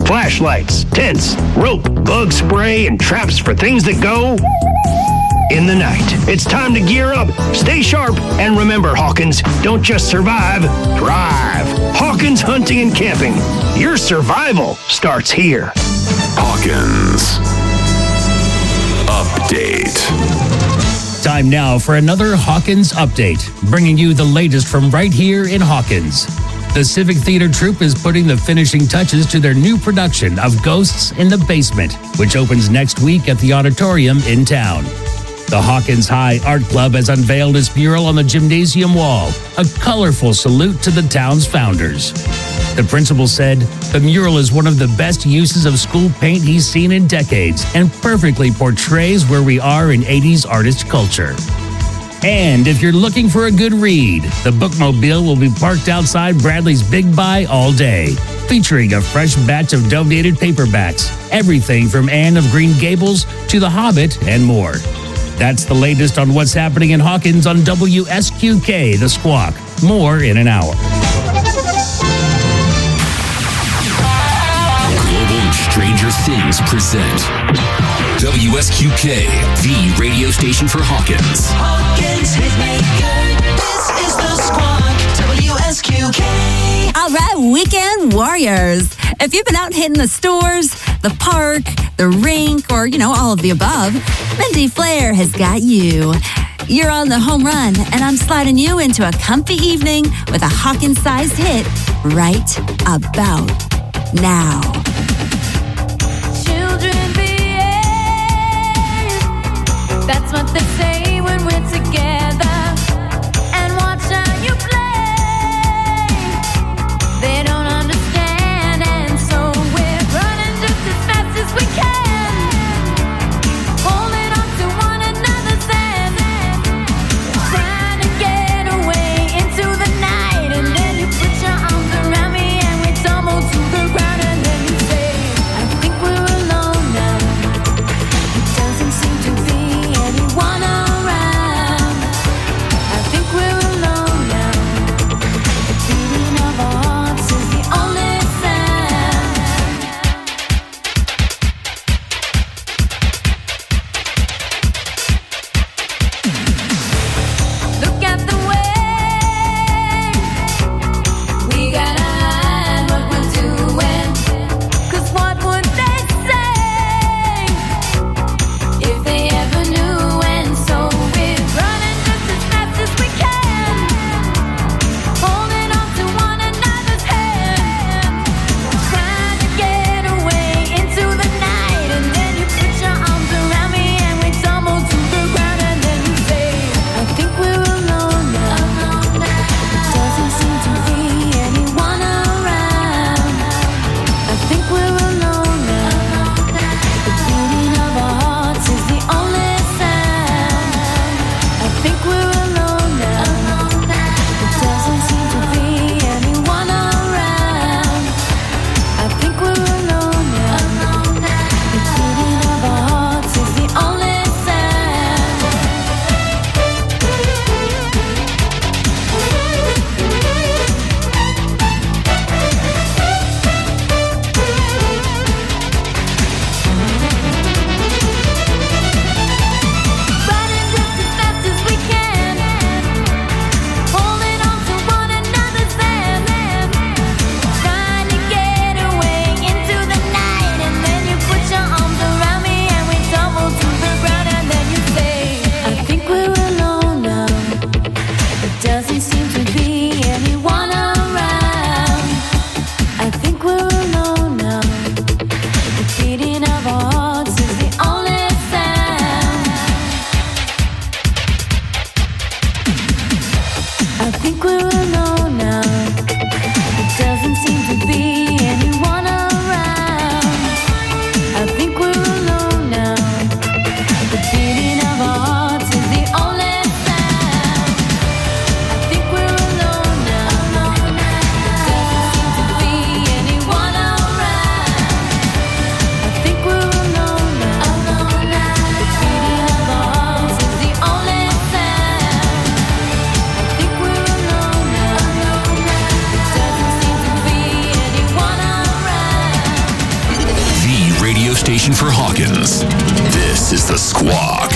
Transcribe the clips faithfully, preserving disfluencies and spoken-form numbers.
Flashlights, tents, rope, bug spray, and traps for things that go in the night. It's time to gear up, stay sharp, and remember, Hawkins, don't just survive, thrive. Hawkins Hunting and Camping. Your survival starts here. Hawkins Update. Time now for another Hawkins Update, bringing you the latest from right here in Hawkins. The Civic Theater Troupe is putting the finishing touches to their new production of Ghosts in the Basement, which opens next week at the auditorium in town. The Hawkins High Art Club has unveiled its mural on the gymnasium wall, a colorful salute to the town's founders. The principal said the mural is one of the best uses of school paint he's seen in decades and perfectly portrays where we are in eighties artist culture. And if you're looking for a good read, the Bookmobile will be parked outside Bradley's Big Buy all day, featuring a fresh batch of donated paperbacks, everything from Anne of Green Gables to The Hobbit and more. That's the latest on what's happening in Hawkins on W S Q K, The Squawk. More in an hour. Global and Stranger Things present W S Q K, the radio station for Hawkins. Hawkins Hitmaker, this is The Squawk, W S Q K. All right, weekend warriors. If you've been out hitting the stores, the park, the rink, or, you know, all of the above, Mindy Flair has got you. You're on the home run, and I'm sliding you into a comfy evening with a Hawkins-sized hit right about now. Children behave. That's what they say when we're together. And watch how you play. They don't understand, and so we're running just as fast as we can. Holding on to one another's hand. Trying to get away into the night. And then you put your arms around me and we tumble to the ground. And then you say, I think we're alone now. It doesn't seem to be anyone around. station for Hawkins. This is The Squawk.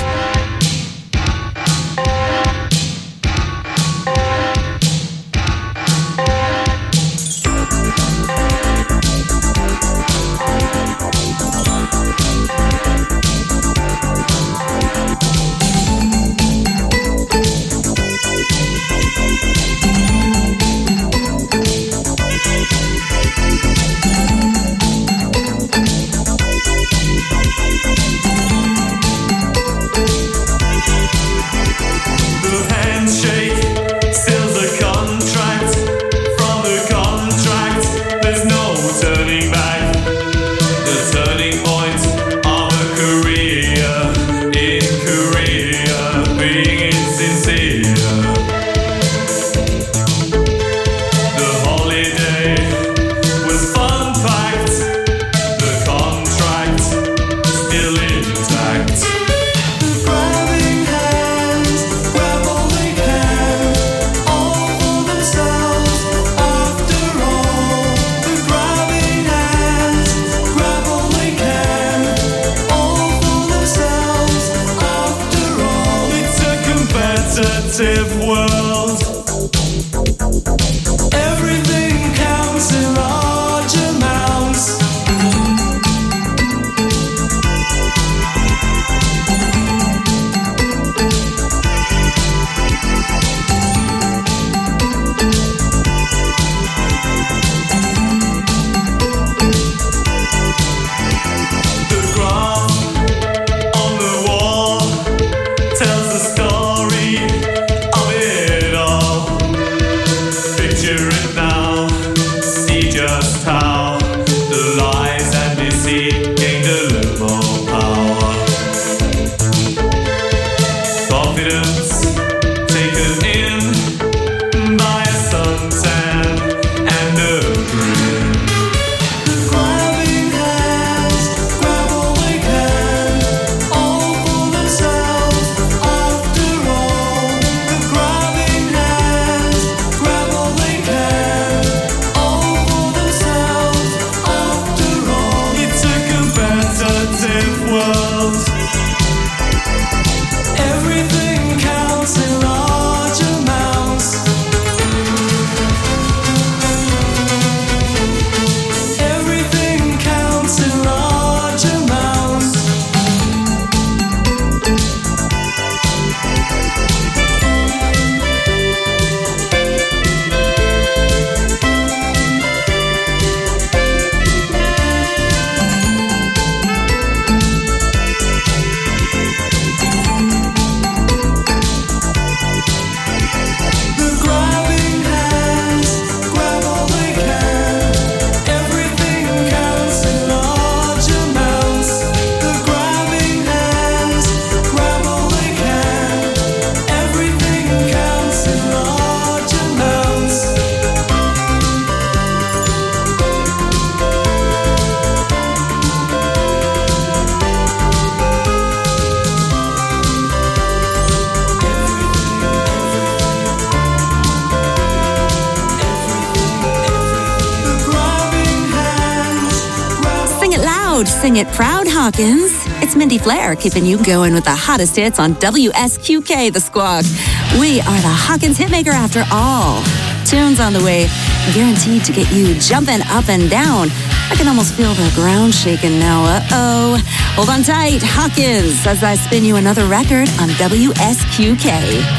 Sing it proud, Hawkins. It's Mindy Flair keeping you going with the hottest hits on W S Q K, The Squawk. We are the Hawkins hitmaker after all. Tunes on the way, guaranteed to get you jumping up and down. I can almost feel the ground shaking now. Uh-oh. Hold on tight, Hawkins, as I spin you another record on W S Q K.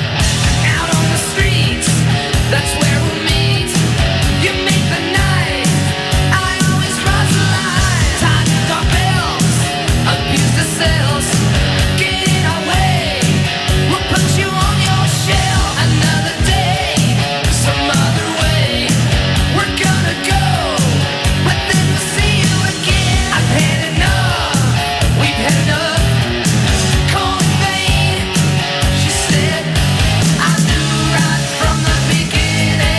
Out on the streets, that's where we meet. You make the night, I always rise the line. Time to talk bells, abuse the cells. Get in our way, we'll put you on your shelf. Another day, some other way. We're gonna go, but then we'll see you again. I've had enough, we've had enough. Call in vain, she said. I knew right from the beginning.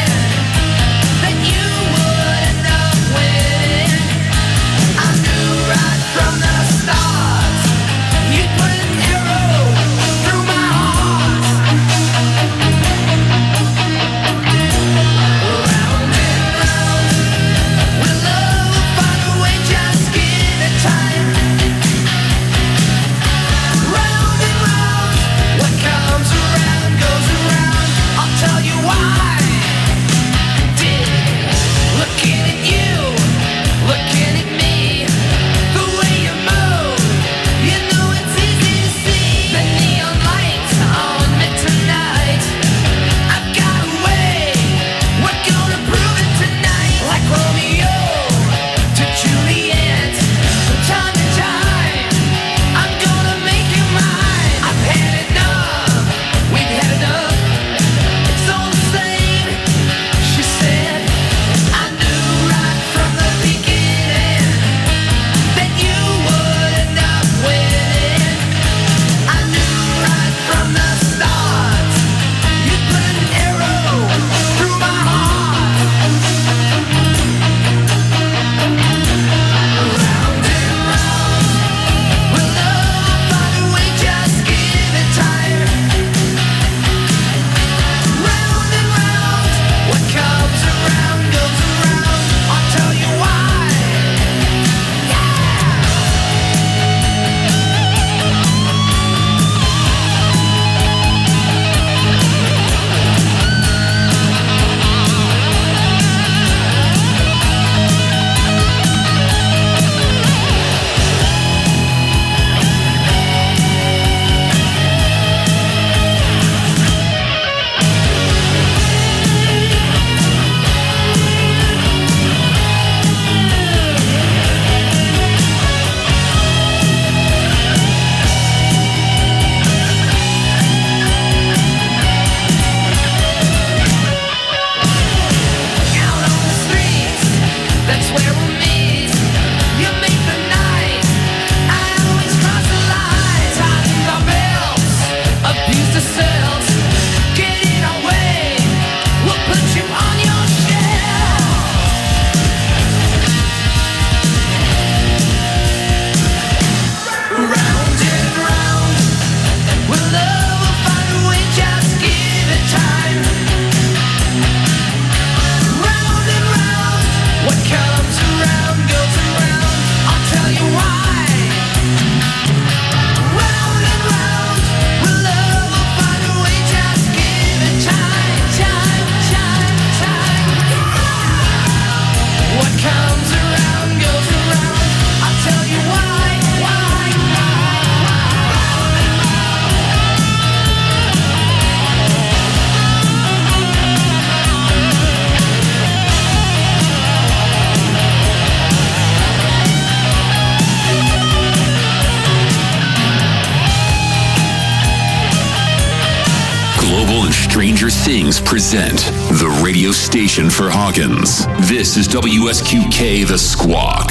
Things present the radio station for Hawkins. This is W S Q K The Squawk.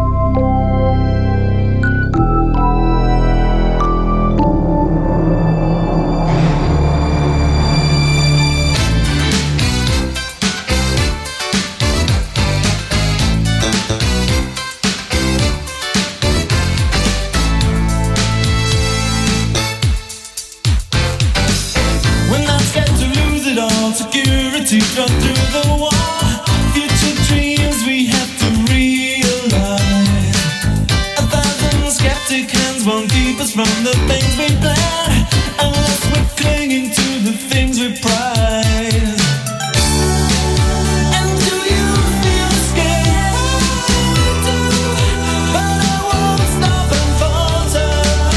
Cut through the wall, future dreams we have to realize. A thousand skeptic hands won't keep us from the things we plan, unless we're clinging to the things we prize. And do you feel scared? But I won't stop and falter.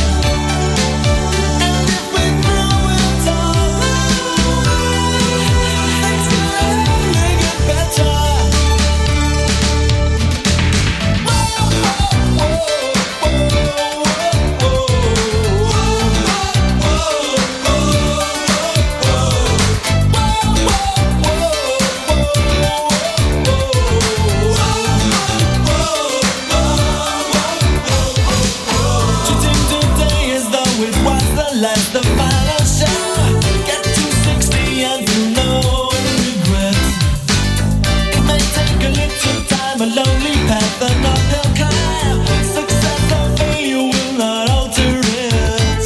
And if we throw it all the final show. Get to sixty and feel no regret. It may take a little time, a lonely path, an uphill climb. Success or failure will not alter it.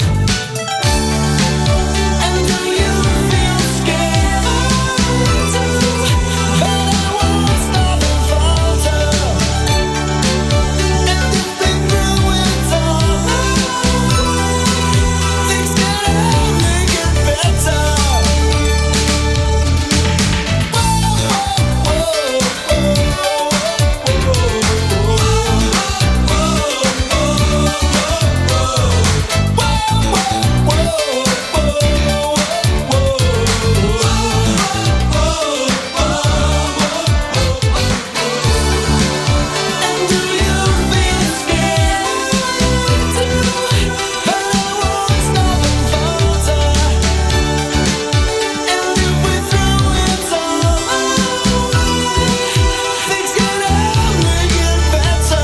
And do you feel scared? But I won't stop and falter. And if we throw it all, things can only get better. And do you feel scared? But I won't stop and falter. And if we throw it all, things can only get better.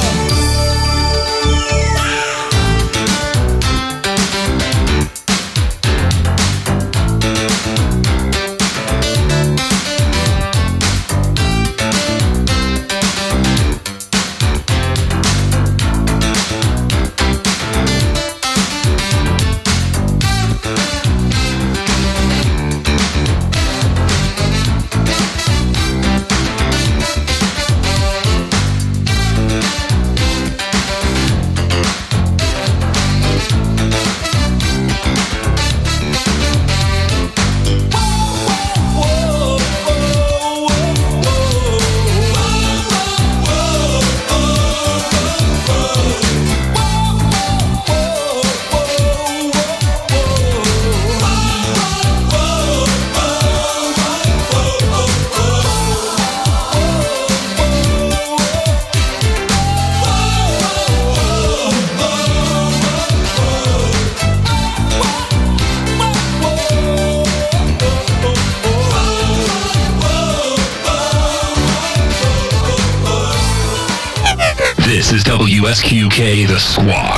This is W S Q K The Squawk.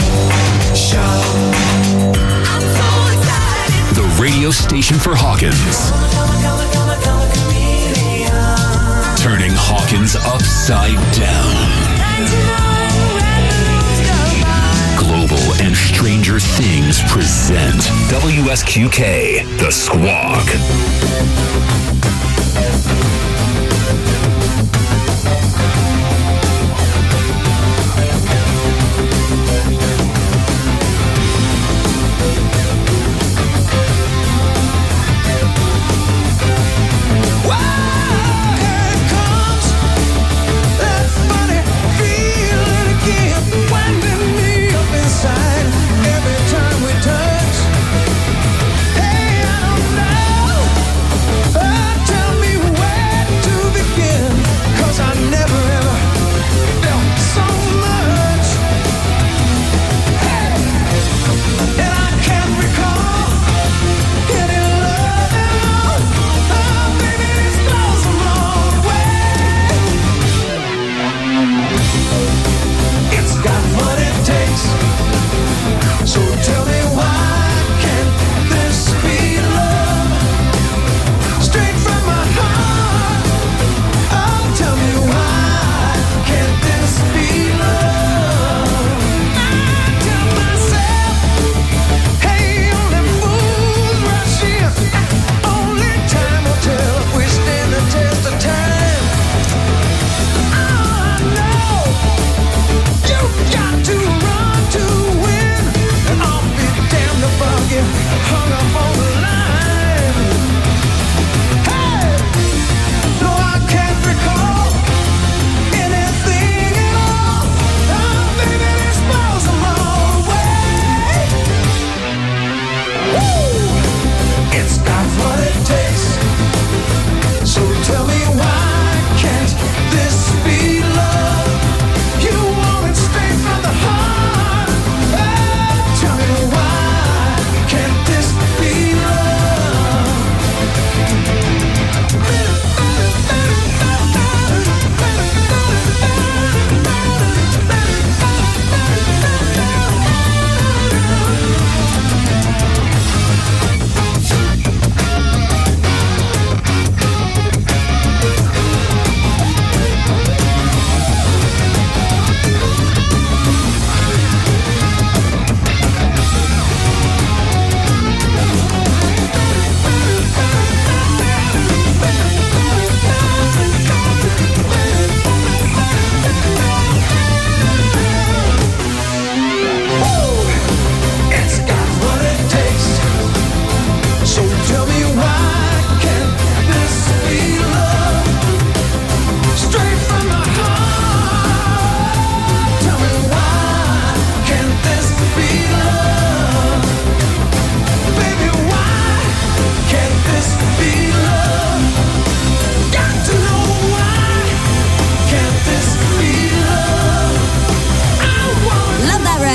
The radio station for Hawkins. Turning Hawkins upside down. Global and Stranger Things present W S Q K The Squawk. Every time we touch, hey, I don't know. Oh, tell me where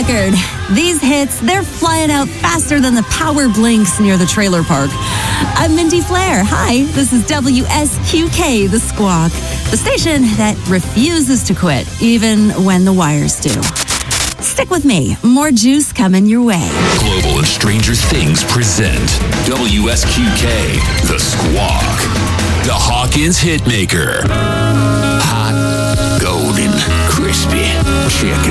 record. These hits, they're flying out faster than the power blinks near the trailer park. I'm Mindy Flair. Hi, this is W S Q K, The Squawk, the station that refuses to quit, even when the wires do. Stick with me. More juice coming your way. Global and Stranger Things present W S Q K, The Squawk, the Hawkins Hitmaker. Hot, golden, crispy chicken.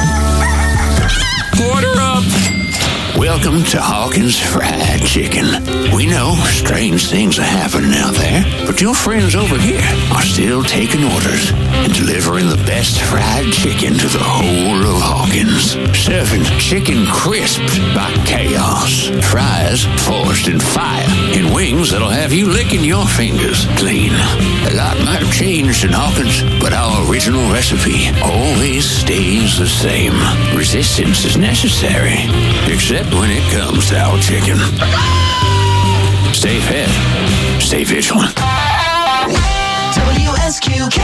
Order up! Welcome to Hawkins Fried Chicken. We know strange things are happening out there, but your friends over here are still taking orders and delivering the best fried chicken to the whole of Hawkins. Serving chicken crisped by chaos, fries forged in fire, and wings that'll have you licking your fingers clean. A lot might have changed in Hawkins, but our original recipe always stays the same. Resistance is necessary, except when it comes to our chicken. Stay fed, stay vigilant. W S Q K.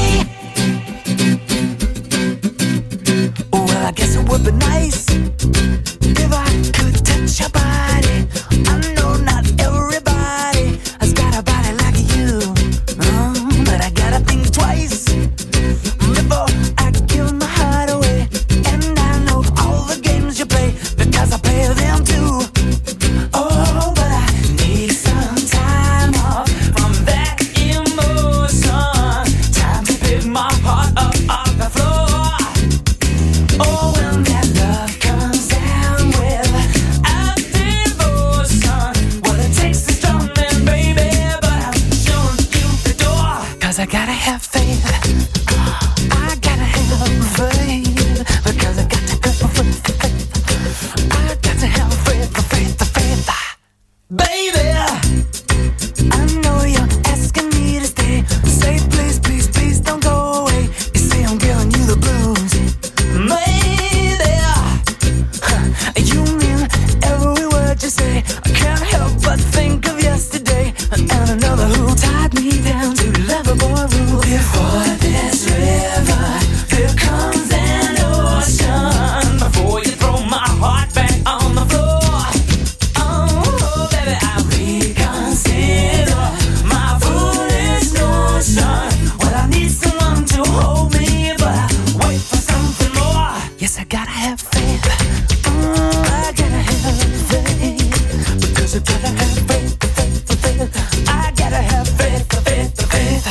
Well, I guess it would be nice if I could touch your body. I know not everybody has got a body like you, oh, but I gotta think twice before I give my heart away. And I know all the games you play because I play them too. Oh, but I need some time off from that emotion. Time to pick my heart up off the floor. Oh, when that love comes down without devotion, well, it takes a strong man, baby, but I'm showing you the door. 'Cause I gotta have faith. I gotta have faith. Because I got to go for faith. I got to have faith, faith, faith. Baby, I know you're asking me to stay. Say please, please, please don't go away. You say I'm giving you the blues. Maybe huh, you mean every word you say. I can't help but think of yesterday and another who tied me down to Loverboy rules. Before this river, here comes an ocean. Before you throw my heart back on the floor. Oh, baby, I reconsider my foolish notion. Well, I need someone to hold me, but I wait for something more. Yes, I gotta have faith. Mm, I gotta have faith. Because I gotta have faith, faith, faith. I gotta have faith, faith, faith.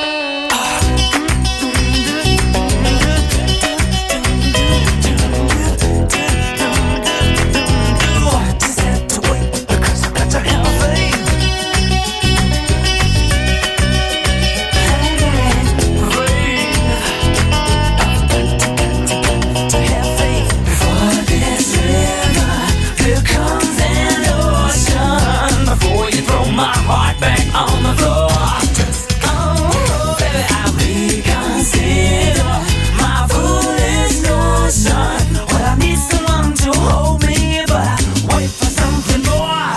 Just have to wait because I got to have faith. To have faith. Before this river, here comes an ocean. Before you throw my heart back on the floor. Oh, baby, I reconsider my foolish notion. Well, I need someone to hold me, but I wait for something more.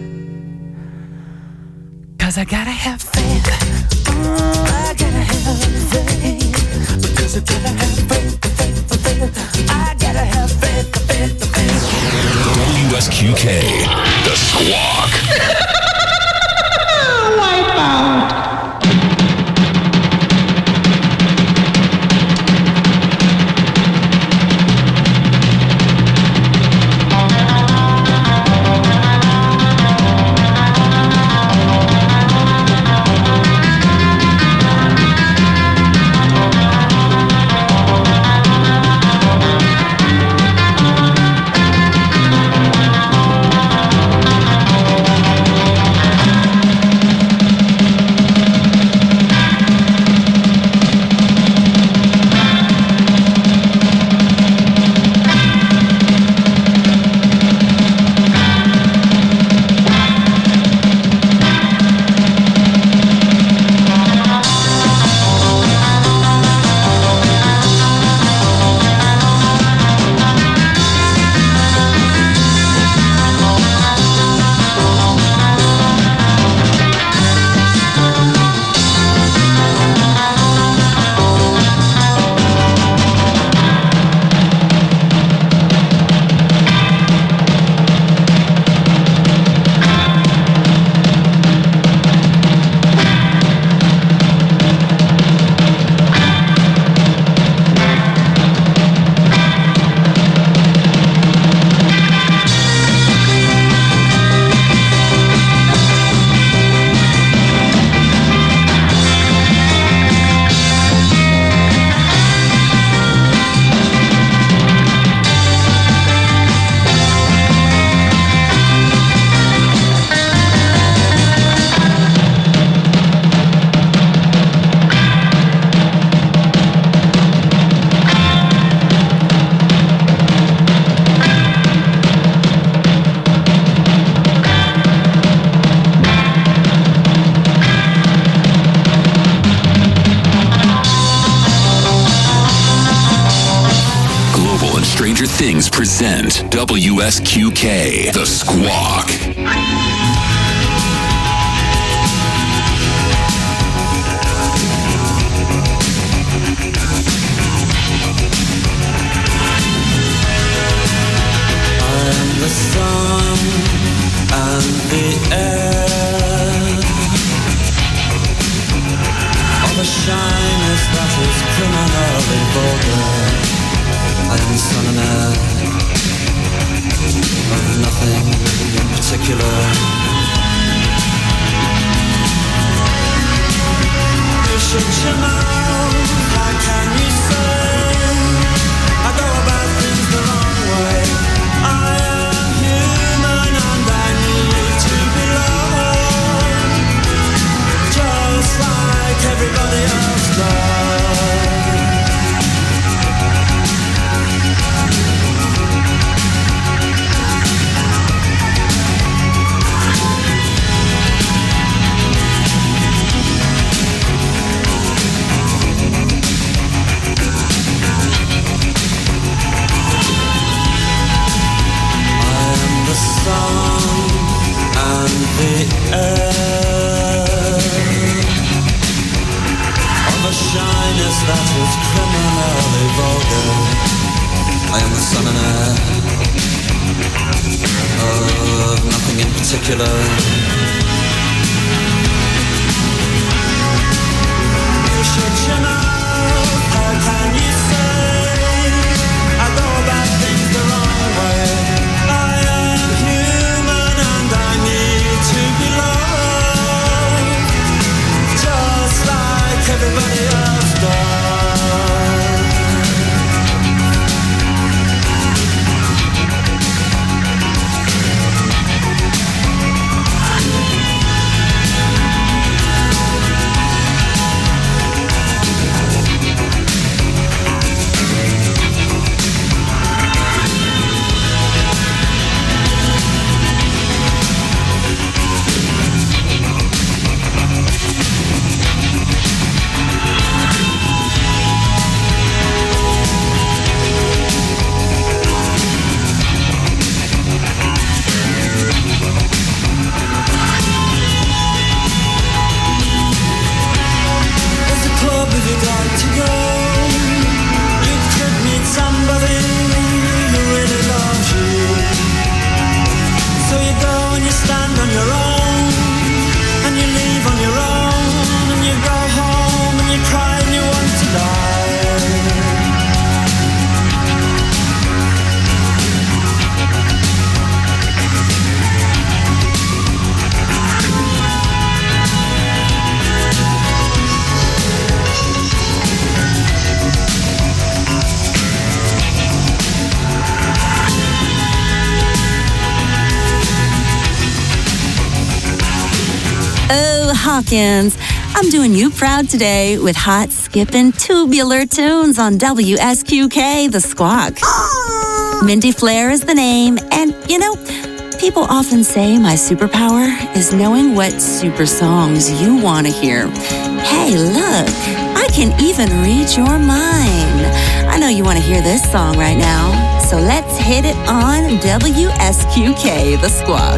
'Cause I gotta have faith. Mm, I gotta have faith. Because I gotta have faith, faith, faith. I gotta have faith, faith, faith. W S Q K, The Squawk. and Stranger Things present W S Q K, The Squawk. I'm the sun and the air of a shyness that is criminally vulgar. I am the sun and air of nothing in particular. You shut your mouth, how can you say I go about things the wrong way? I am human and I need to belong, just like everybody else does. The sun and the air of a shyness that is criminally vulgar. I am the sun and air of nothing in particular. You shut your mouth, how can you say I go about things the wrong way? Everybody else does. Hawkins. I'm doing you proud today with hot, skipping, tubular tunes on W S Q K, The Squawk. Mindy Flair is the name, and you know, people often say my superpower is knowing what super songs you want to hear. Hey, look, I can even read your mind. I know you want to hear this song right now, so let's hit it on W S Q K, The Squawk.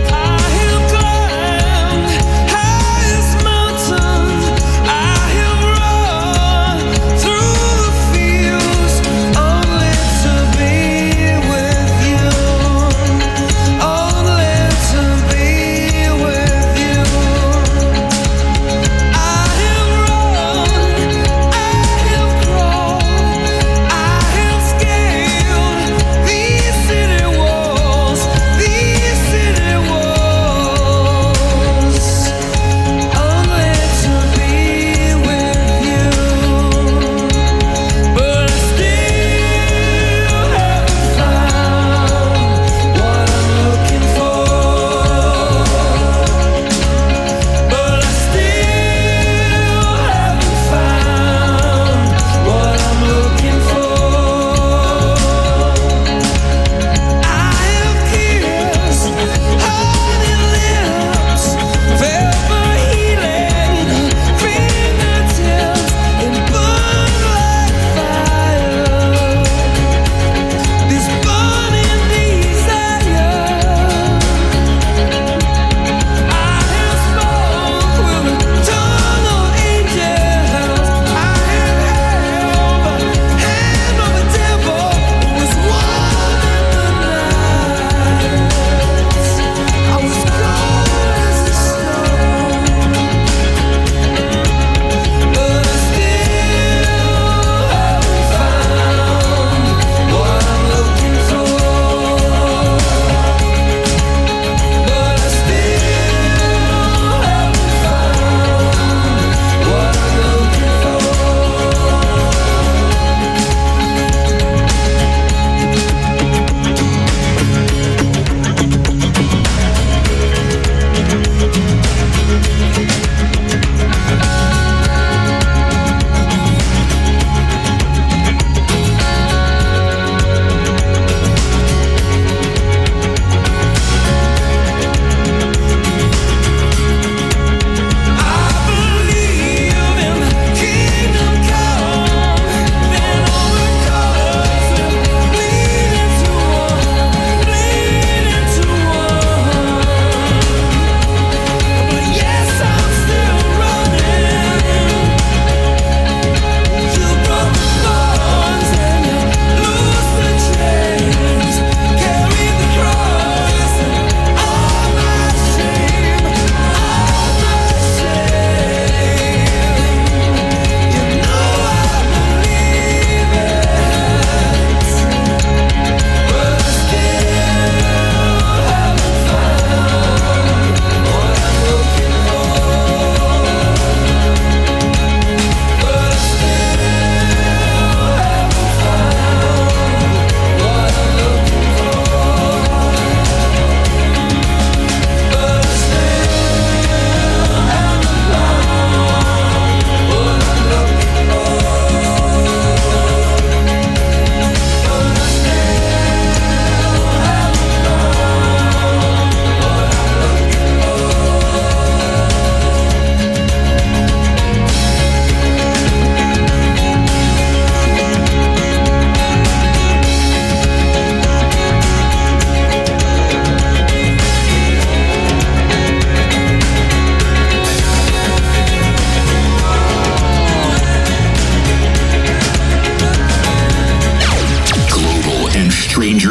These city walls, these city walls.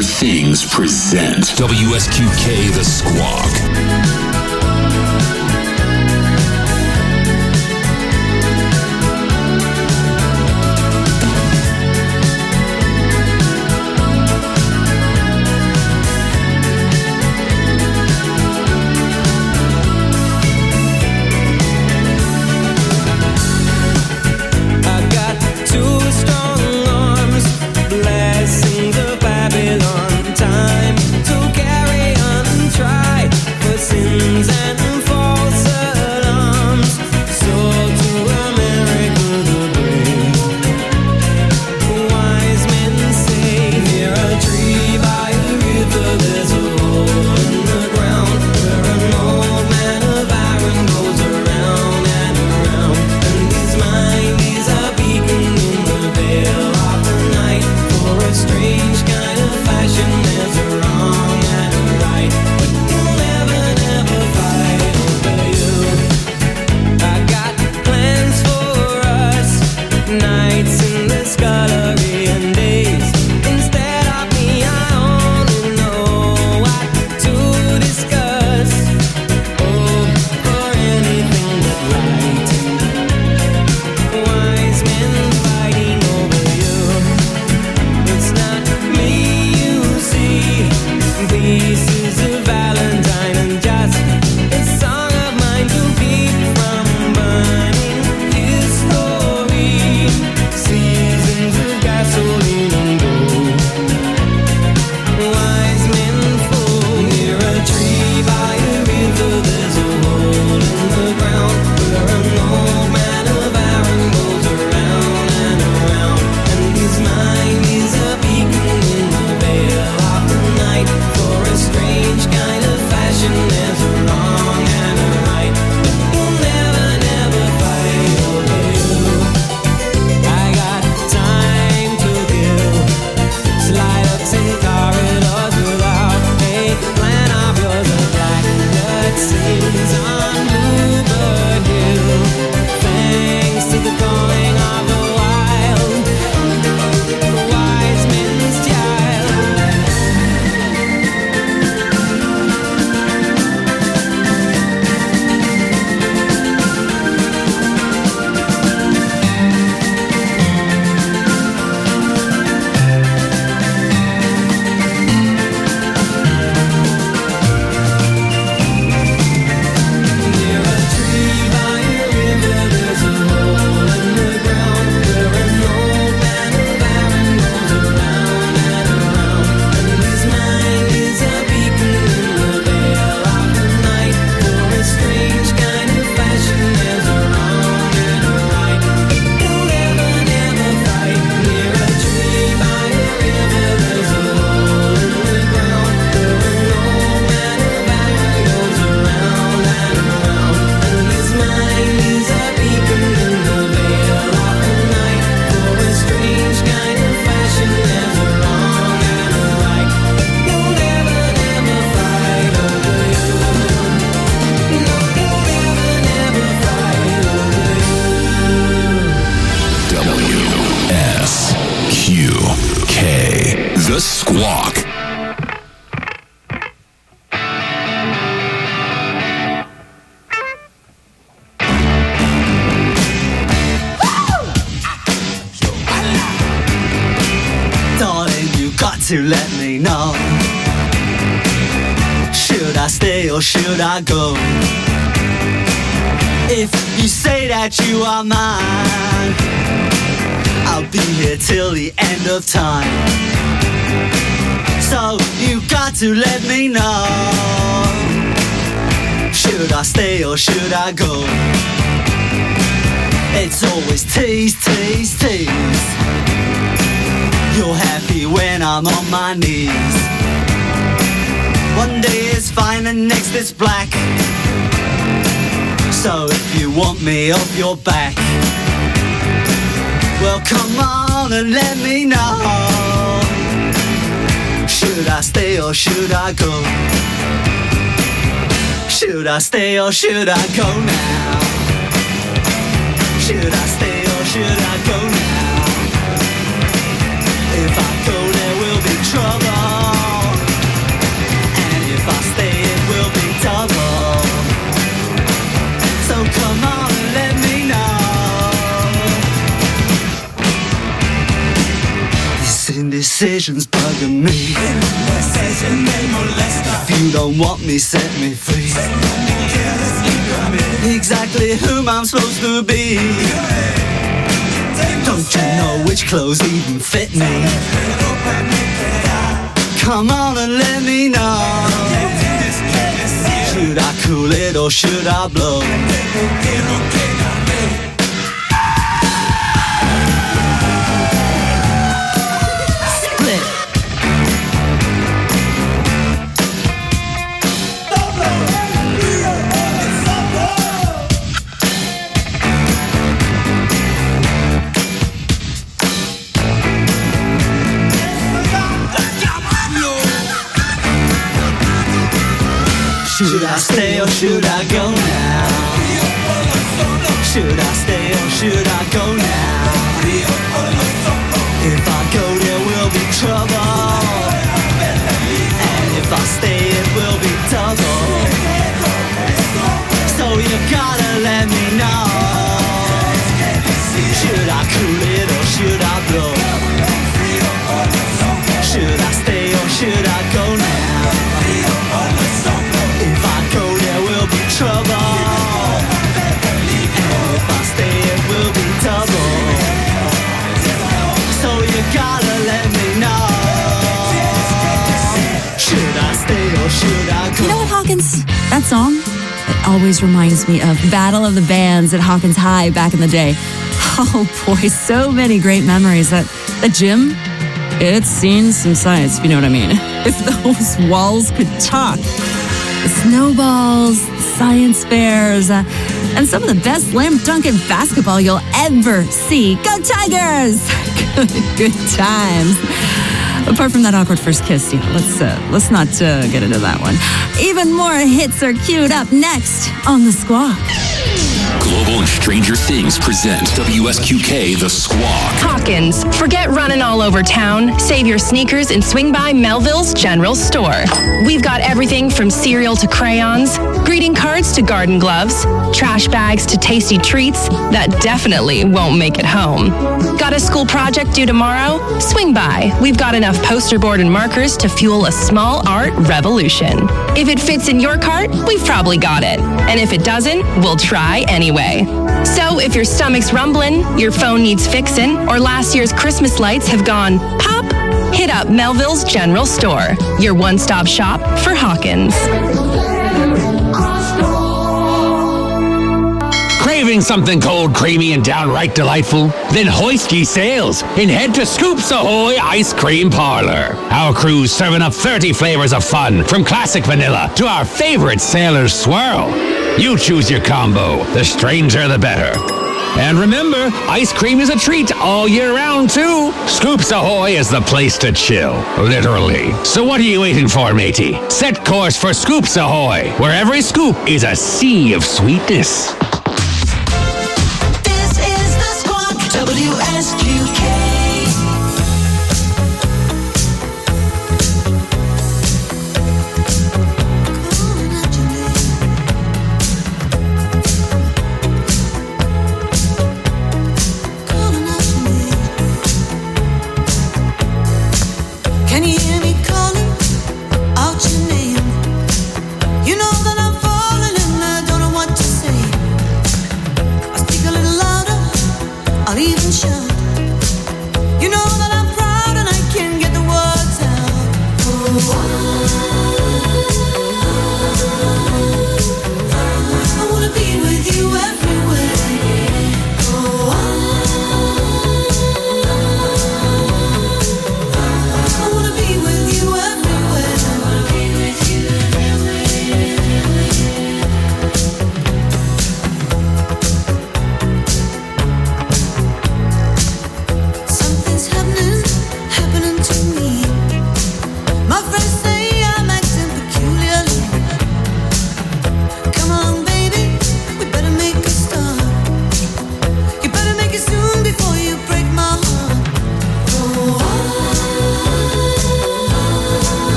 Stranger Things present W S Q K The Squawk. Squawk. Darling, you got to let me know. Should I stay or should I go? If you say that you are mine, I'll be here till the end of time. So you got to let me know. Should I stay or should I go? It's always tease, tease, tease. You're happy when I'm on my knees. One day is fine and next is black. So if you want me off your back, well come on and let me know. Should I stay or should I go? Should I stay or should I go now? Should I stay or should I go now? If I go there will be trouble. indecision's bugging me. If you don't want me, set me free. Exactly whom I'm supposed to be. Don't you know which clothes even fit me? Come on and let me know. Should I cool it or should I blow? Should I stay or should I go now? Should I stay or should I go now? If I go there will be trouble, and if I stay it will be double. So you gotta let me know. Should I cool it or should I blow? Should I stay or should I go now? If I go there will be trouble, and if I stay it will be double. So you gotta let me know. Should I stay or should I go? You know what, Hawkins? That song, it always reminds me of Battle of the Bands at Hawkins High back in the day. Oh boy, so many great memories. That the gym, it's seen some sights, if you know what I mean. If those walls could talk. The snowballs, the science fairs, uh, and some of the best slam dunk and basketball you'll ever see. Go Tigers! good, good times. Apart from that awkward first kiss, yeah, let's uh, let's not uh, get into that one. Even more hits are queued up next on The Squawk. Global and Stranger Things present W S Q K The Squawk. Hawkins, forget running all over town. Save your sneakers and swing by Melville's General Store. We've got everything from cereal to crayons, greeting cards to garden gloves, trash bags to tasty treats that definitely won't make it home. Got a school project due tomorrow? Swing by. We've got enough poster board and markers to fuel a small art revolution. If it fits in your cart, we've probably got it. And if it doesn't, we'll try anyway. So if your stomach's rumbling, your phone needs fixing, or last year's Christmas lights have gone pop, hit up Melville's General Store, your one-stop shop for Hawkins. Craving something cold, creamy, and downright delightful? Then hoist ye sails and head to Scoops Ahoy Ice Cream Parlor. Our crew's serving up thirty flavors of fun, from classic vanilla to our favorite Sailor's Swirl. You choose your combo. The stranger, the better. And remember, ice cream is a treat all year round, too. Scoops Ahoy is the place to chill, literally. So what are you waiting for, matey? Set course for Scoops Ahoy, where every scoop is a sea of sweetness. This is The Squawk, W S Q K. Can you hear me calling out your name? You know that I'm falling and I don't know what to say. I'll speak a little louder, I'll even shout. You know that I'm proud and I can't get the words out. Oh, I, I wanna be with you everywhere. Oh, I, I wanna be with you.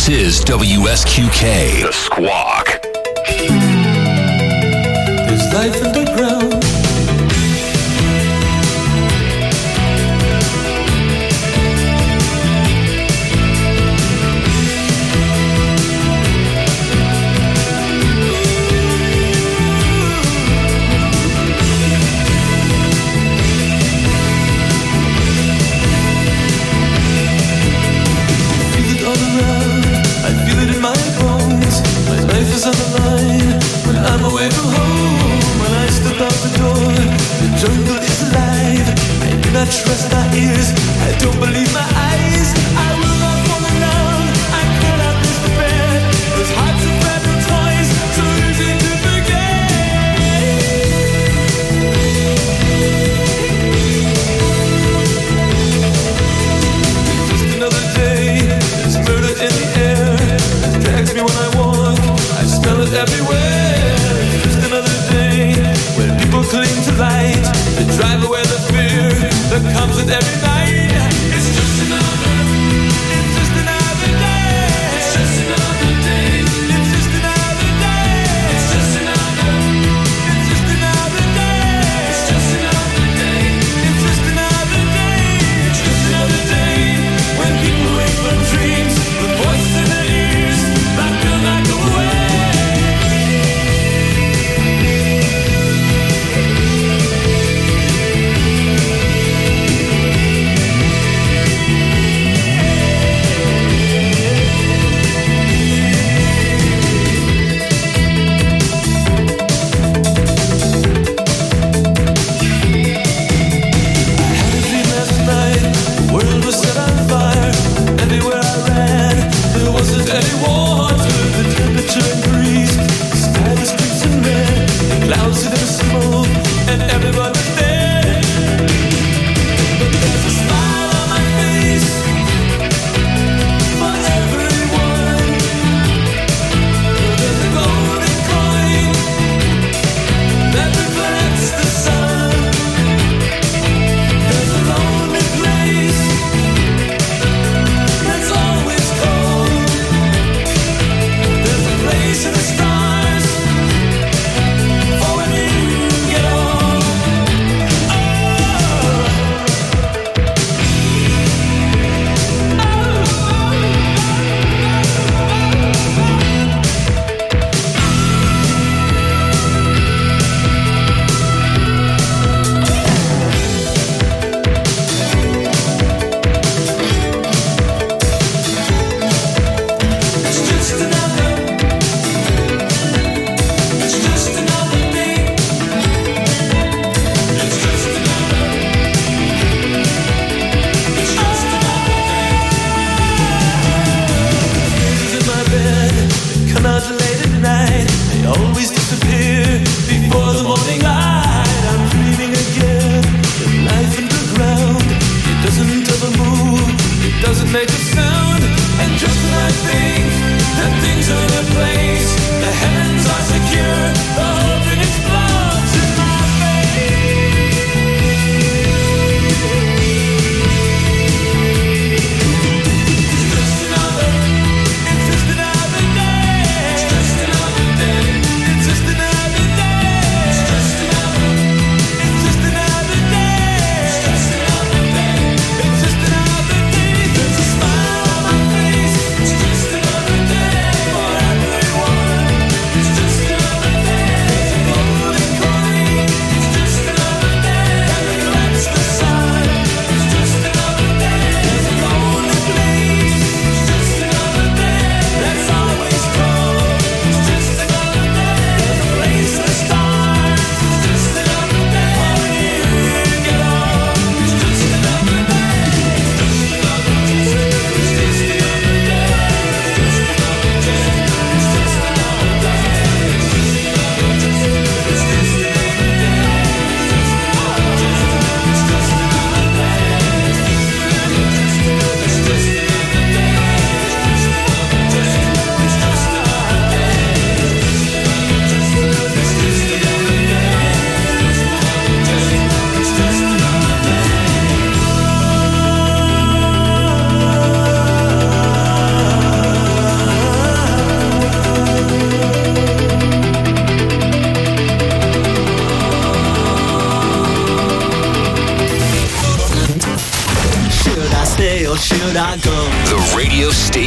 This is W S Q K, The Squawk. There's life underground. On the line when I'm away from home. When I step out the door, the jungle is alive. I do not trust my ears, I don't believe my eyes. I will not fall alone, I cannot miss the bed. Those hearts of fragile toys, so easy to forget. Just another day, there's murder in the air. It drags me when I walk, I smell it everywhere. Just another day when people cling to light to drive away the fear that comes with every night. It's just another, it's just another day. It's just another day. It's just another day. It's just another, it's just another day. It's just another day. It's just another day. It's just another day when people wait for dreams, the voices in their ears that will not go away.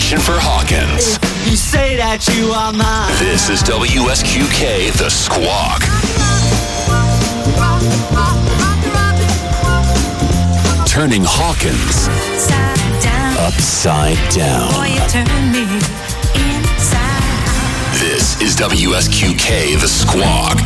station for Hawkins. You say that you are mine. This is W S Q K, The Squawk. Turning Hawkins upside down. Boy, you turn me inside. This is W S Q K, The Squawk.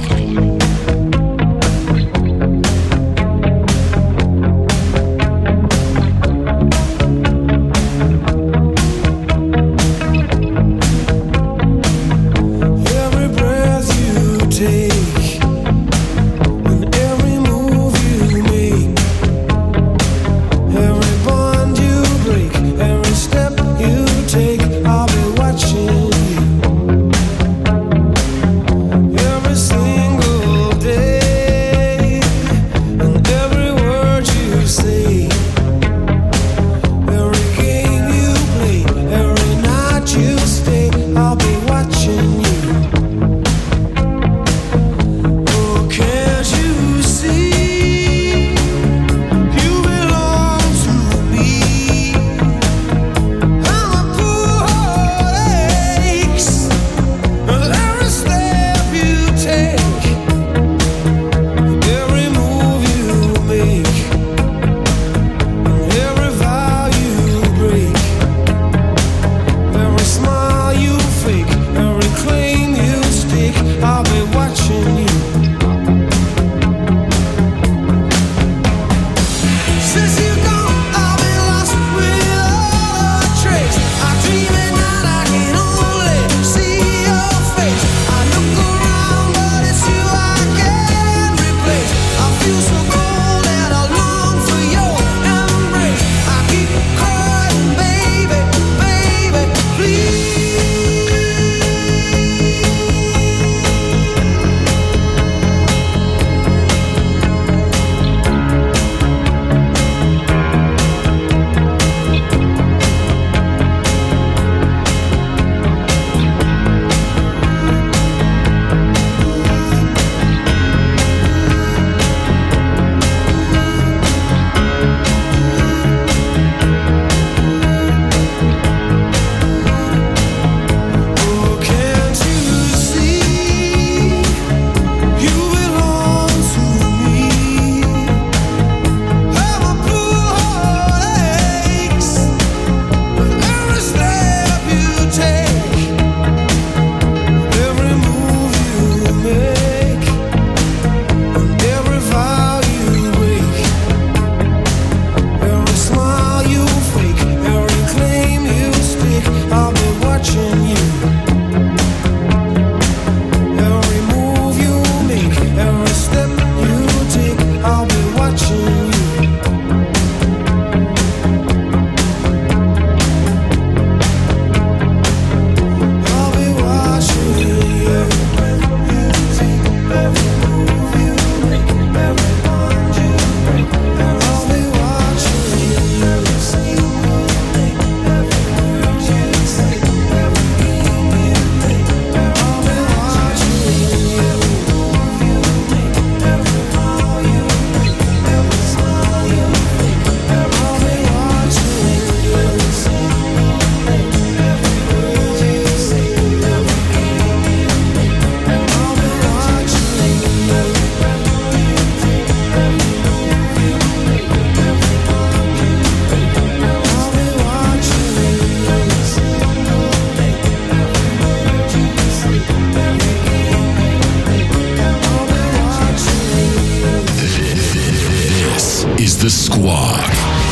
The Squawk.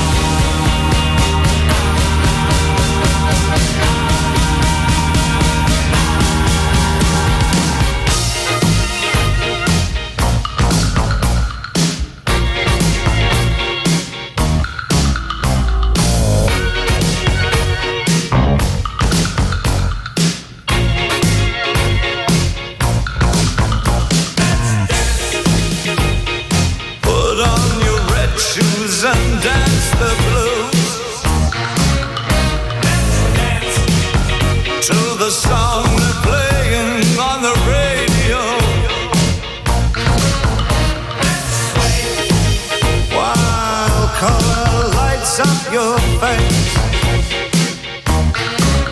And dance the blues to the song they're playing on the radio. While color lights up your face,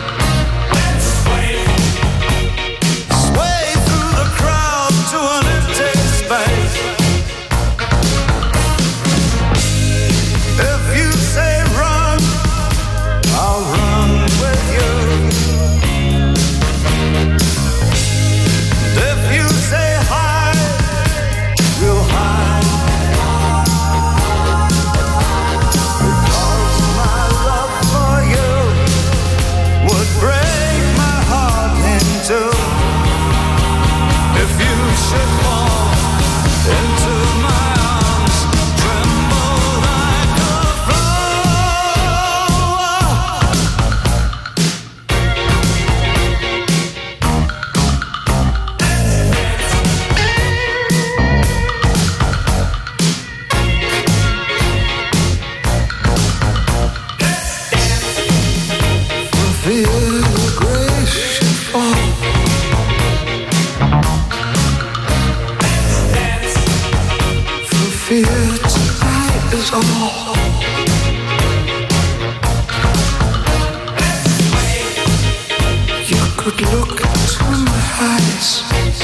look into my eyes.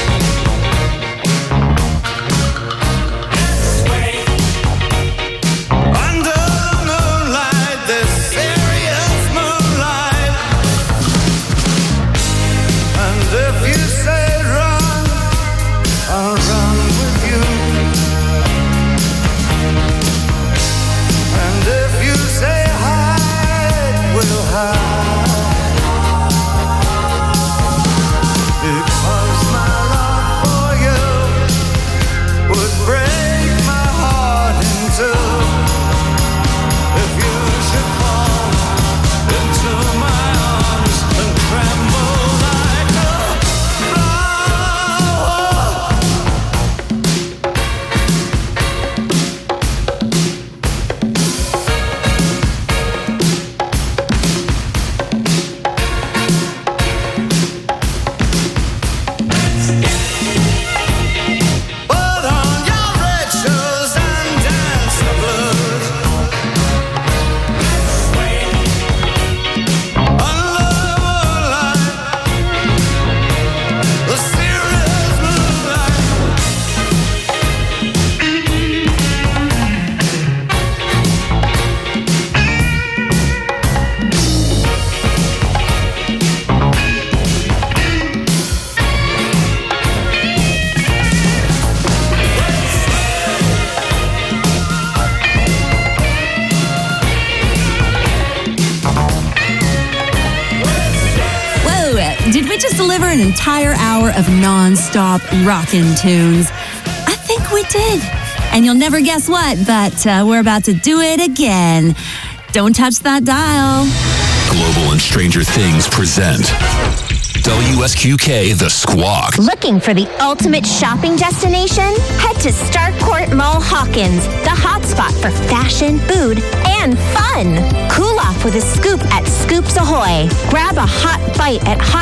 Under the moonlight, this serious moonlight. And if you say run, I'll run with you. And if you say hide, we'll hide. Because my love for you would break my heart in two. If you should fall into my arms and tremble like a flower. Put on your red shoes and dance the blues. Under the moonlight, the serious moonlight. Whoa, did we just deliver an entire hour of non-stop rockin' tunes? I think we did. And you'll never guess what, but uh, we're about to do it again. Don't touch that dial. Global and Stranger Things present W S Q K The Squawk. Looking for the ultimate shopping destination? Head to Starcourt Mall Hawkins, the hotspot for fashion, food, and fun. Cool off with a scoop at Scoops Ahoy. Grab a hot bite at Hot